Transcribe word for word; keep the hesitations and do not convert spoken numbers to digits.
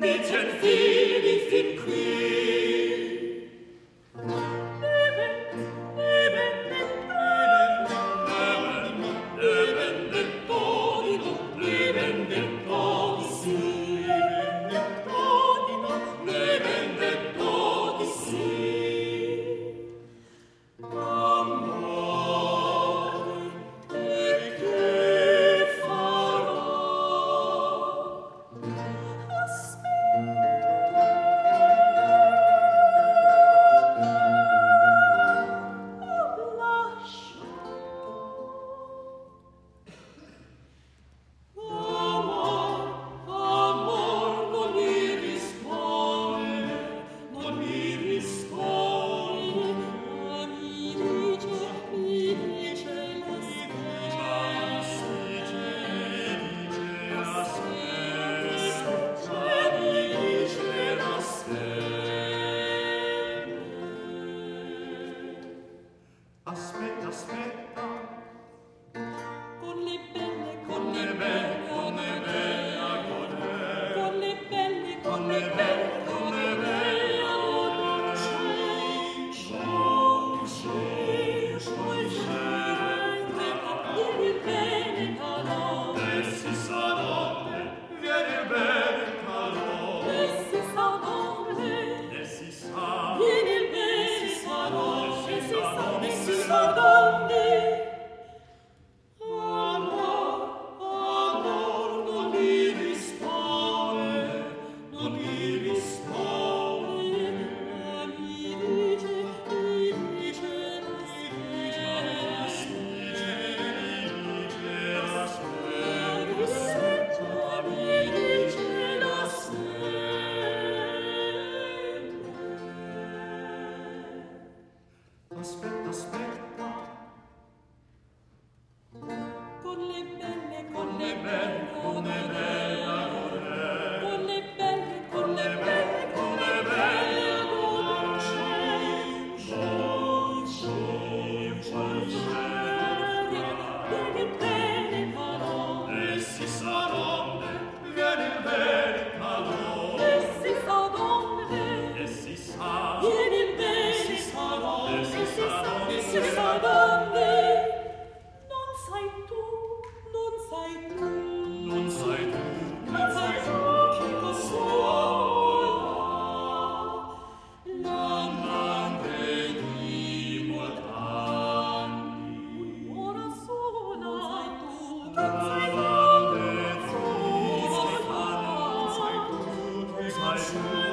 Mädchen fili fin qui. Aspetta, aspetta. Con le belle, con le Con le belle, belle, con le belle, agone. con le belle, con le belle, Con le belle, agone. Ciao, ciao, ciao, vieni bene, caro. E si sa donde viene il bene calore. E si sa dove, E si sa, vieni il bene, caro. E si sa, e si sa dove. Amor, amor, non mi risponde, non mi risponde. Mi dice, mi dice, mi dice, aspetta, mi dice l'aspetta. aspetta, aspetta. Con le belle, con Con le le belle, con le belle, agone. con le belle, con le belle, Con le belle, agone. Ciao, ciao, ciao. Vieni bene, caro. E si sa donde viene il bene calore. E si sa dove, E si sa, vieni il bene, caro. E si sa, e si sa dove. Non sai tu, non sai tu, non sai tu, non sai tu chi consuola l'amante di molt'anni. Ora sola, non sai tu, non sai tu, non sai tu, non sai tu.